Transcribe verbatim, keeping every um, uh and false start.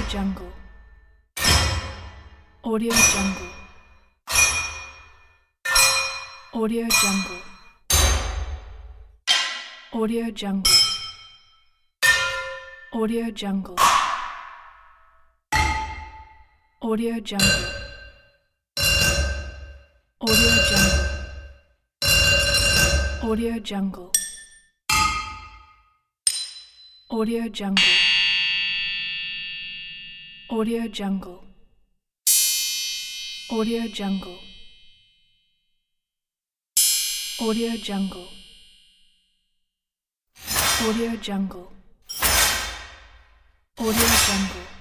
Jungle. Audio Jungle. Audio Jungle. Audio Jungle. Audio Jungle. Audio Jungle. Audio Jungle. Audio Jungle. Audio Jungle. Audio Jungle. Audio Jungle. Audio Jungle. Audio Jungle. Audio Jungle.